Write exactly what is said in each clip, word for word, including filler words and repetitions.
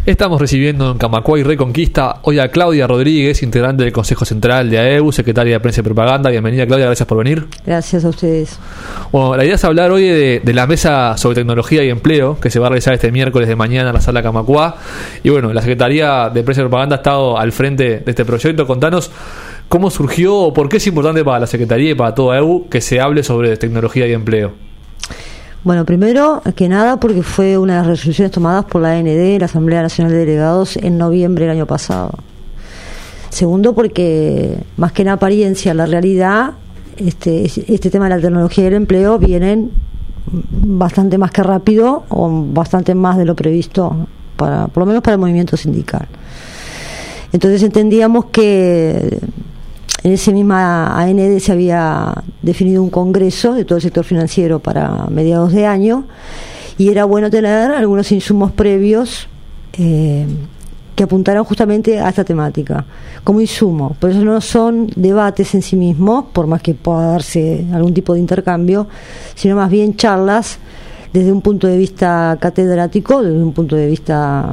Estamos recibiendo en Camacuay Reconquista hoy a Claudia Rodríguez, integrante del Consejo Central de A E U, secretaria de Prensa y Propaganda. Bienvenida, Claudia, gracias por venir. Gracias a ustedes. Bueno, la idea es hablar hoy de, de la mesa sobre tecnología y empleo que se va a realizar este miércoles de mañana en la sala Camacuá. Y bueno, la Secretaría de Prensa y Propaganda ha estado al frente de este proyecto. Contanos cómo surgió o por qué es importante para la Secretaría y para toda A E U que se hable sobre tecnología y empleo. Bueno, primero que nada porque fue una de las resoluciones tomadas por la A N D, la Asamblea Nacional de Delegados, en noviembre del año pasado. Segundo porque, más que en apariencia, la realidad, este, este tema de la tecnología y el empleo vienen bastante más que rápido o bastante más de lo previsto, para, por lo menos para el movimiento sindical. Entonces entendíamos que en esa misma A N D se había definido un congreso de todo el sector financiero para mediados de año y era bueno tener algunos insumos previos eh, que apuntaran justamente a esta temática como insumo. Por eso no son debates en sí mismos, por más que pueda darse algún tipo de intercambio, sino más bien charlas desde un punto de vista catedrático, desde un punto de vista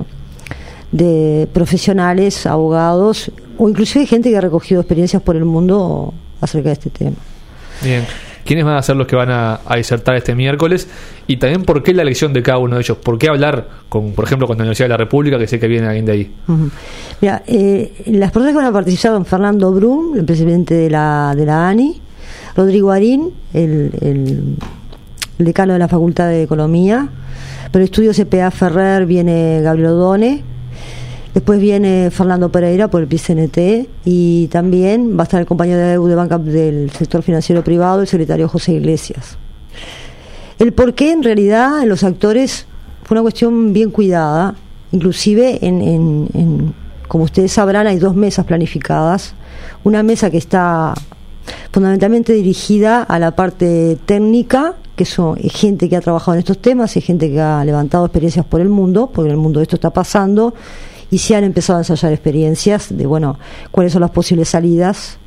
de profesionales, abogados o inclusive gente que ha recogido experiencias por el mundo acerca de este tema. Bien, ¿quiénes van a ser los que van a, a disertar este miércoles? Y también, ¿por qué la elección de cada uno de ellos? ¿Por qué hablar, con, por ejemplo, con la Universidad de la República, que sé que viene alguien de ahí? Uh-huh. Mira, eh, las personas que van a participar son Fernando Brum, el presidente de la, de la A N I, Rodrigo Arín, el, el, el decano de la Facultad de Economía, por el estudio C P A Ferrer viene Gabriel Odone. Después viene Fernando Pereira por el P I C N T y también va a estar el compañero de A E U de banca del sector financiero privado, el secretario José Iglesias. El por qué en realidad en los actores fue una cuestión bien cuidada, inclusive en, en, en, como ustedes sabrán, hay dos mesas planificadas. Una mesa que está fundamentalmente dirigida a la parte técnica, que son gente que ha trabajado en estos temas y gente que ha levantado experiencias por el mundo, porque en el mundo esto está pasando, y se han empezado a ensayar experiencias de, bueno, cuáles son las posibles salidas.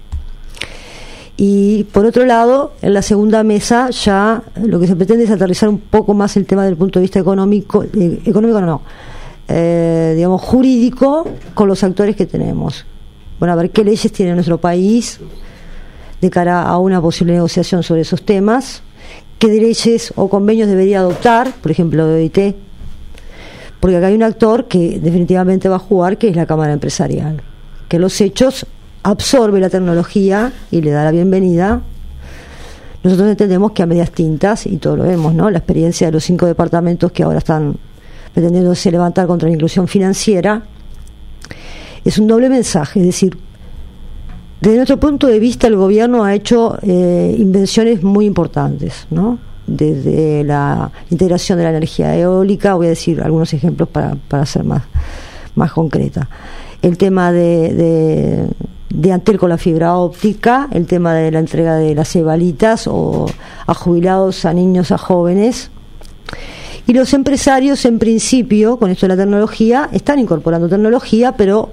Y por otro lado, en la segunda mesa ya lo que se pretende es aterrizar un poco más el tema del punto de vista económico, eh, económico no, no eh, digamos jurídico, con los actores que tenemos. Bueno, a ver qué leyes tiene nuestro país de cara a una posible negociación sobre esos temas, qué leyes o convenios debería adoptar, por ejemplo, de O I T, porque acá hay un actor que definitivamente va a jugar, que es la Cámara Empresarial, que en los hechos absorbe la tecnología y le da la bienvenida. Nosotros entendemos que a medias tintas, y todo lo vemos, ¿no? La experiencia de los cinco departamentos que ahora están pretendiéndose levantar contra la inclusión financiera es un doble mensaje, es decir, desde nuestro punto de vista el gobierno ha hecho eh, invenciones muy importantes, ¿no? Desde la integración de la energía eólica, voy a decir algunos ejemplos para, para ser más, más concreta. El tema de, de, de Antel con la fibra óptica, el tema de la entrega de las cebalitas o a jubilados, a niños, a jóvenes. Y los empresarios, en principio, con esto de la tecnología, están incorporando tecnología, pero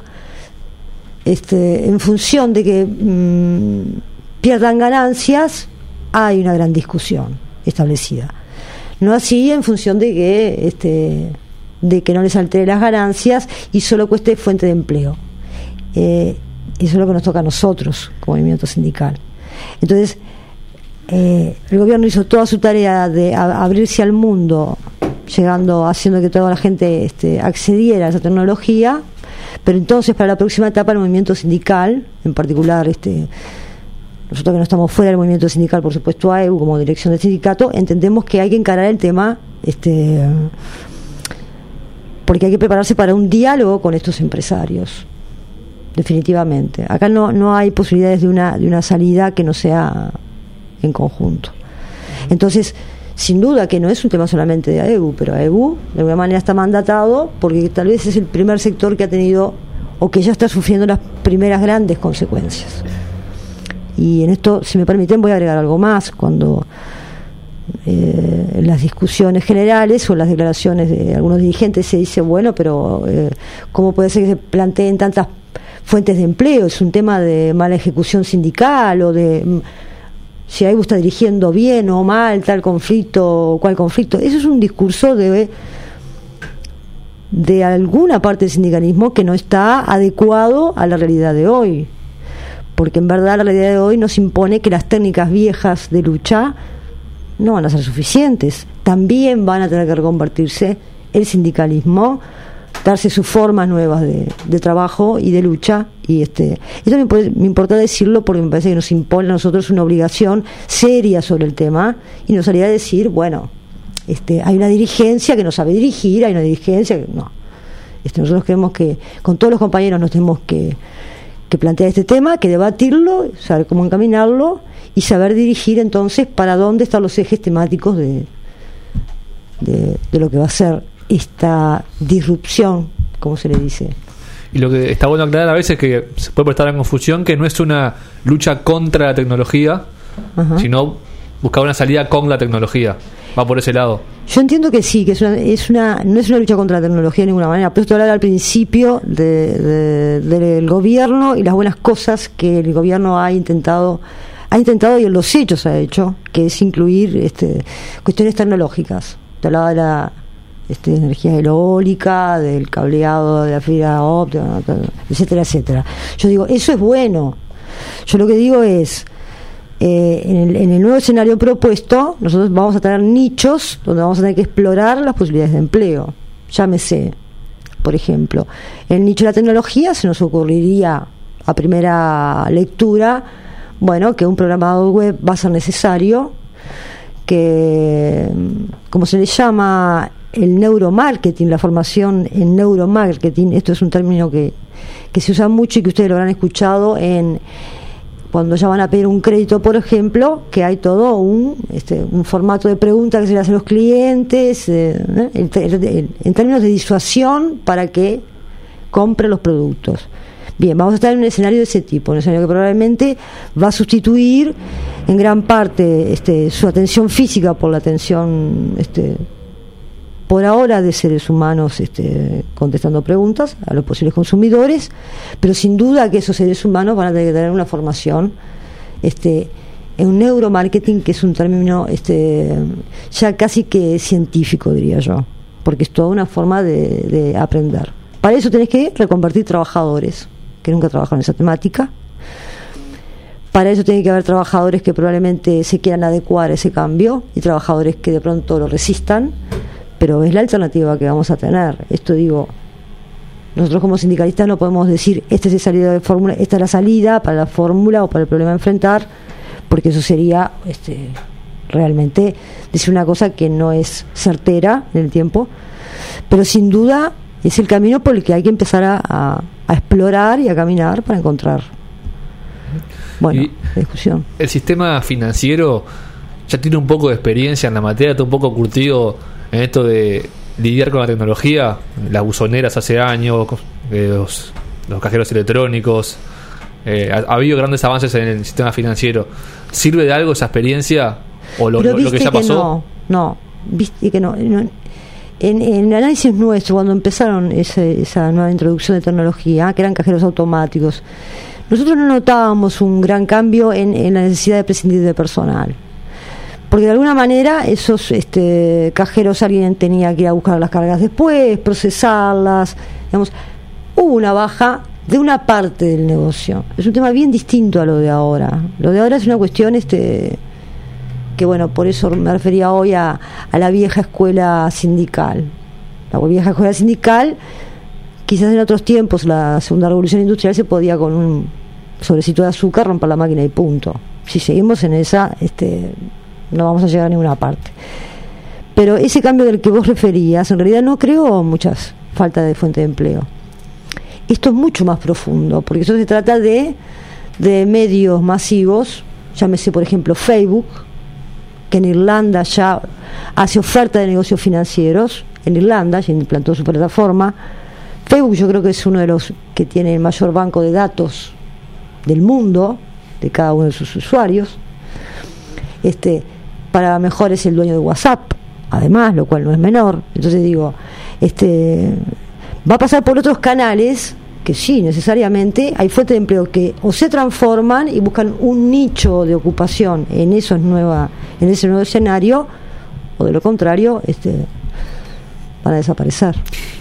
este, en función de que mmm, pierdan ganancias, hay una gran discusión establecida. No así en función de que este de que no les altere las ganancias y solo cueste fuente de empleo. Eh, eso es lo que nos toca a nosotros como movimiento sindical. Entonces, eh, el gobierno hizo toda su tarea de a, abrirse al mundo, llegando, haciendo que toda la gente este, accediera a esa tecnología, pero entonces para la próxima etapa el movimiento sindical, en particular este nosotros que no estamos fuera del movimiento sindical, por supuesto A E U como dirección del sindicato, entendemos que hay que encarar el tema este porque hay que prepararse para un diálogo con estos empresarios, definitivamente. Acá no no hay posibilidades de una de una salida que no sea en conjunto. Entonces, sin duda que no es un tema solamente de A E U, pero A E U de alguna manera está mandatado porque tal vez es el primer sector que ha tenido o que ya está sufriendo las primeras grandes consecuencias. Y en esto, si me permiten, voy a agregar algo más. Cuando eh, en las discusiones generales o en las declaraciones de algunos dirigentes se dice, bueno, pero eh, ¿cómo puede ser que se planteen tantas fuentes de empleo? Es un tema de mala ejecución sindical o de si A E U está dirigiendo bien o mal tal conflicto o cual conflicto. Eso es un discurso de de alguna parte del sindicalismo que no está adecuado a la realidad de hoy, porque en verdad la realidad de hoy nos impone que las técnicas viejas de lucha no van a ser suficientes, también van a tener que reconvertirse el sindicalismo, darse sus formas nuevas de, de trabajo y de lucha. Y este esto me, me importa decirlo porque me parece que nos impone a nosotros una obligación seria sobre el tema, y nos haría decir, bueno, este hay una dirigencia que no sabe dirigir, hay una dirigencia que no. Este, nosotros creemos que con todos los compañeros nos tenemos que, que plantear este tema, que debatirlo, saber cómo encaminarlo y saber dirigir entonces para dónde están los ejes temáticos de, de, de lo que va a ser esta disrupción, como se le dice. Y lo que está bueno aclarar a veces es que se puede prestar la confusión que no es una lucha contra la tecnología, ajá, sino buscar una salida con la tecnología. Va por ese lado. Yo entiendo que sí, que es una, es una no es una lucha contra la tecnología de ninguna manera. Por eso te hablaba al principio de, de, del gobierno y las buenas cosas que el gobierno ha intentado ha intentado y en los hechos ha hecho, que es incluir este, cuestiones tecnológicas. Te hablaba de la Este, energía eólica, del cableado de la fibra óptica, etcétera, etcétera. Yo digo, eso es bueno. Yo lo que digo es, eh, en, el, en el nuevo escenario propuesto, nosotros vamos a tener nichos donde vamos a tener que explorar las posibilidades de empleo. Llámese, por ejemplo, en el nicho de la tecnología se nos ocurriría a primera lectura, bueno, que un programador web va a ser necesario, que, como se le llama, el neuromarketing, la formación en neuromarketing, esto es un término que, que se usa mucho y que ustedes lo habrán escuchado en cuando ya van a pedir un crédito, por ejemplo, que hay todo un este, un formato de pregunta que se le hace a los clientes, eh, en, en, en términos de disuasión para que compre los productos. Bien, vamos a estar en un escenario de ese tipo, un escenario que probablemente va a sustituir en gran parte este, su atención física por la atención este, por ahora de seres humanos este, contestando preguntas a los posibles consumidores, pero sin duda que esos seres humanos van a tener que tener una formación este, en un neuromarketing, que es un término este, ya casi que científico, diría yo, porque es toda una forma de, de aprender. Para eso tenés que reconvertir trabajadores que nunca trabajaron en esa temática. Para eso tiene que haber trabajadores que probablemente se quieran adecuar a ese cambio y trabajadores que de pronto lo resistan, pero es la alternativa que vamos a tener. Esto digo, nosotros como sindicalistas no podemos decir esta es la salida de fórmula, esta es la salida para la fórmula o para el problema a enfrentar, porque eso sería este, realmente decir una cosa que no es certera en el tiempo, pero sin duda es el camino por el que hay que empezar a, a, a explorar y a caminar para encontrar, bueno, y la discusión. El sistema financiero ya tiene un poco de experiencia en la materia, está un poco curtido en esto de lidiar con la tecnología, las buzoneras hace años, eh, los, los cajeros electrónicos, eh, ha, ha habido grandes avances en el sistema financiero. ¿Sirve de algo esa experiencia o lo, lo, lo que ya pasó? Que no, no, viste que no, no. En, en el análisis nuestro, cuando empezaron ese, esa nueva introducción de tecnología, que eran cajeros automáticos, nosotros no notábamos un gran cambio en, en la necesidad de prescindir de personal, porque de alguna manera esos este, cajeros, alguien tenía que ir a buscar las cargas después, procesarlas, digamos, hubo una baja de una parte del negocio. Es un tema bien distinto a lo de ahora. Lo de ahora es una cuestión este que, bueno, por eso me refería hoy a, a la vieja escuela sindical. La vieja escuela sindical, quizás en otros tiempos, la segunda revolución industrial, se podía con un sobrecito de azúcar romper la máquina y punto. Si seguimos en esa, este no vamos a llegar a ninguna parte. Pero ese cambio del que vos referías, en realidad no creó muchas faltas de fuente de empleo. Esto es mucho más profundo, porque eso se trata de, de medios masivos, llámese por ejemplo Facebook, que en Irlanda ya hace oferta de negocios financieros. En Irlanda ya implantó su plataforma. Facebook yo creo que es uno de los que tiene el mayor banco de datos del mundo, de cada uno de sus usuarios. Este, para mejor es el dueño de WhatsApp, además, lo cual no es menor. Entonces digo, este, va a pasar por otros canales que sí, necesariamente hay fuentes de empleo que o se transforman y buscan un nicho de ocupación en esos nueva, en ese nuevo escenario, o de lo contrario, este, van a desaparecer.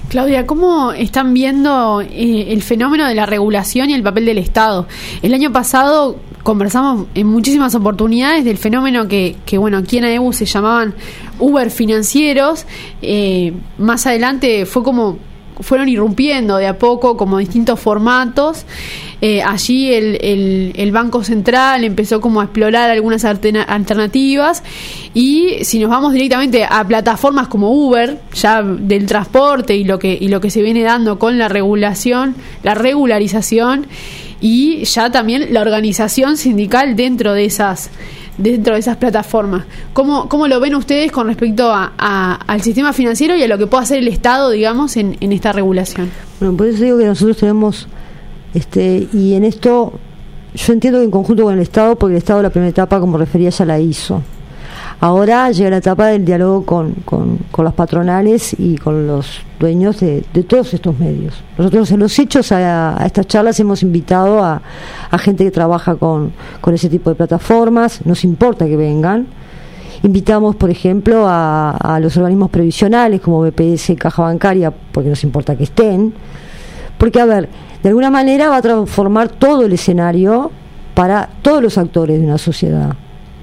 Claudia, ¿cómo están viendo eh, el fenómeno de la regulación y el papel del Estado? El año pasado conversamos en muchísimas oportunidades del fenómeno que, que bueno, aquí en A E B U se llamaban Uber financieros. Eh, más adelante fue como fueron irrumpiendo de a poco como distintos formatos. Eh, allí el, el, el Banco Central empezó como a explorar algunas alterna- alternativas y si nos vamos directamente a plataformas como Uber, ya del transporte y lo que y lo que se viene dando con la regulación, la regularización y ya también la organización sindical dentro de esas dentro de esas plataformas. ¿Cómo, cómo lo ven ustedes con respecto a, a, al sistema financiero y a lo que puede hacer el Estado, digamos, en, en esta regulación? Bueno, por eso digo que nosotros tenemos, este y en esto, yo entiendo que en conjunto con el Estado, porque el Estado la primera etapa, como refería, ya la hizo. Ahora llega la etapa del diálogo con, con, con las patronales y con los dueños de, de todos estos medios. Nosotros en los hechos a, a estas charlas hemos invitado a, a gente que trabaja con, con ese tipo de plataformas, nos importa que vengan. Invitamos, por ejemplo, a, a los organismos previsionales como B P S, Caja Bancaria, porque nos importa que estén. Porque, a ver, de alguna manera va a transformar todo el escenario para todos los actores de una sociedad.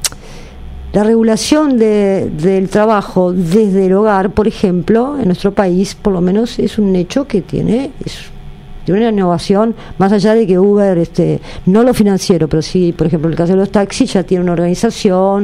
La regulación de, del trabajo desde el hogar, por ejemplo, en nuestro país, por lo menos es un hecho que tiene, es, tiene una innovación, más allá de que Uber, este, no lo financiero, pero sí, por ejemplo, el caso de los taxis ya tiene una organización,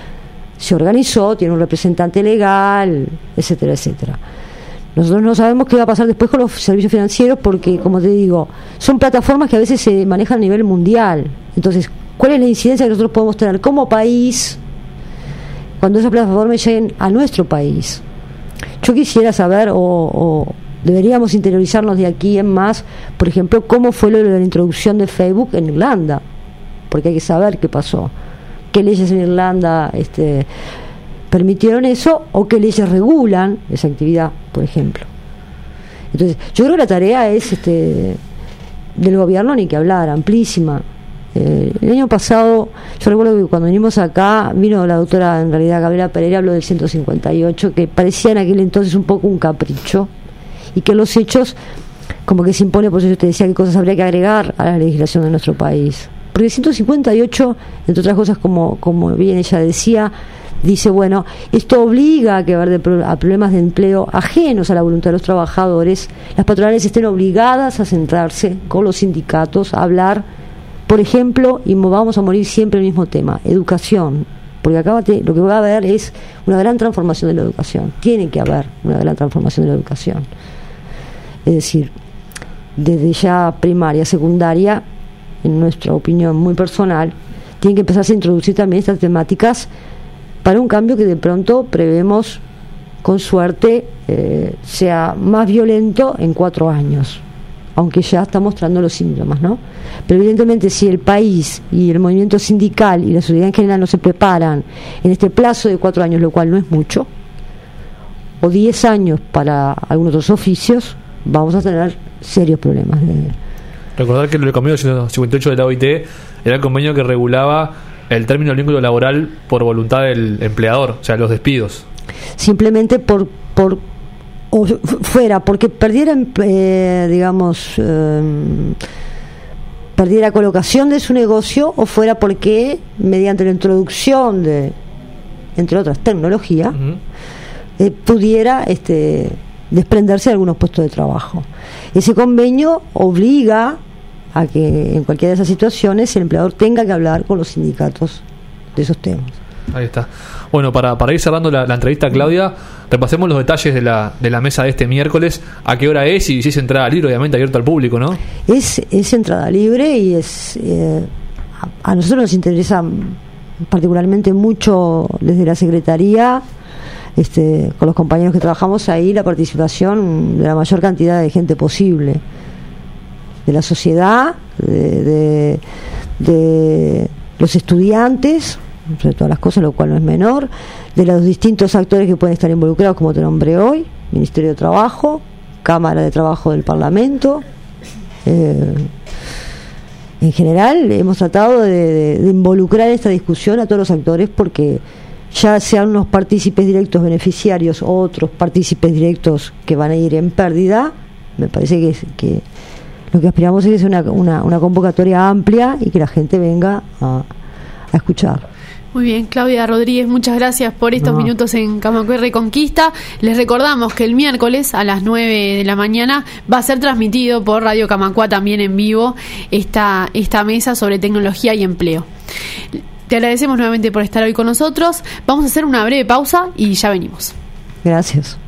se organizó, tiene un representante legal, etcétera, etcétera. Nosotros no sabemos qué va a pasar después con los servicios financieros porque, como te digo, son plataformas que a veces se manejan a nivel mundial. Entonces, ¿cuál es la incidencia que nosotros podemos tener como país cuando esas plataformas lleguen a nuestro país? Yo quisiera saber, o, o deberíamos interiorizarnos de aquí en más, por ejemplo, cómo fue lo de la introducción de Facebook en Irlanda, porque hay que saber qué pasó, qué leyes en Irlanda este, permitieron eso, o qué leyes regulan esa actividad, por ejemplo. Entonces, yo creo que la tarea es este, del gobierno, ni que hablar, amplísima. Eh, el año pasado, yo recuerdo que cuando vinimos acá, vino la doctora, en realidad Gabriela Pereira, habló del ciento cincuenta y ocho, que parecía en aquel entonces un poco un capricho, y que los hechos, como que se impone, por eso yo te decía qué cosas habría que agregar a la legislación de nuestro país. Porque el ciento cincuenta y ocho, entre otras cosas, como, como bien ella decía, dice, bueno, esto obliga a que ver de pro- a problemas de empleo ajenos a la voluntad de los trabajadores, las patronales estén obligadas a centrarse con los sindicatos, a hablar. Por ejemplo, y vamos a morir siempre el mismo tema, educación, porque acá lo que va a haber es una gran transformación de la educación, tiene que haber una gran transformación de la educación, es decir, desde ya primaria, secundaria, en nuestra opinión muy personal, tienen que empezar a introducir también estas temáticas para un cambio que de pronto prevemos, con suerte, eh, sea más violento en cuatro años. Aunque ya está mostrando los síntomas, ¿no? Pero evidentemente si el país y el movimiento sindical y la sociedad en general no se preparan en este plazo de cuatro años, lo cual no es mucho, o diez años para algunos otros oficios, vamos a tener serios problemas. De... Recordar que el convenio ciento cincuenta y ocho de la O I T era el convenio que regulaba el término del vínculo laboral por voluntad del empleador, o sea, los despidos. Simplemente por... por o fuera porque perdiera eh, digamos eh, perdiera colocación de su negocio, o fuera porque mediante la introducción de, entre otras, tecnología, uh-huh. eh, pudiera este, desprenderse de algunos puestos de trabajo. Ese convenio obliga a que en cualquiera de esas situaciones el empleador tenga que hablar con los sindicatos de esos temas. Ahí está. Bueno, para, para ir cerrando la, la entrevista, Claudia, repasemos los detalles de la, de la mesa de este miércoles. ¿A qué hora es? Y si es entrada libre, obviamente abierta al público, ¿no? Es, es entrada libre y es eh, a, a nosotros nos interesa particularmente mucho desde la Secretaría, este, con los compañeros que trabajamos ahí, la participación de la mayor cantidad de gente posible, de la sociedad, de, de, de los estudiantes, sobre todas las cosas, lo cual no es menor, de los distintos actores que pueden estar involucrados, como te nombré hoy, Ministerio de Trabajo, Cámara de Trabajo del Parlamento. Eh, en general hemos tratado de, de, de involucrar en esta discusión a todos los actores, porque ya sean unos partícipes directos beneficiarios o otros partícipes directos que van a ir en pérdida. Me parece que, que lo que aspiramos es que sea una, una, una convocatoria amplia y que la gente venga a, a escuchar. Muy bien, Claudia Rodríguez, muchas gracias por estos no. minutos en Camacué Reconquista. Les recordamos que el miércoles a las nueve de la mañana va a ser transmitido por Radio Camacuá también en vivo esta, esta mesa sobre tecnología y empleo. Te agradecemos nuevamente por estar hoy con nosotros. Vamos a hacer una breve pausa y ya venimos. Gracias.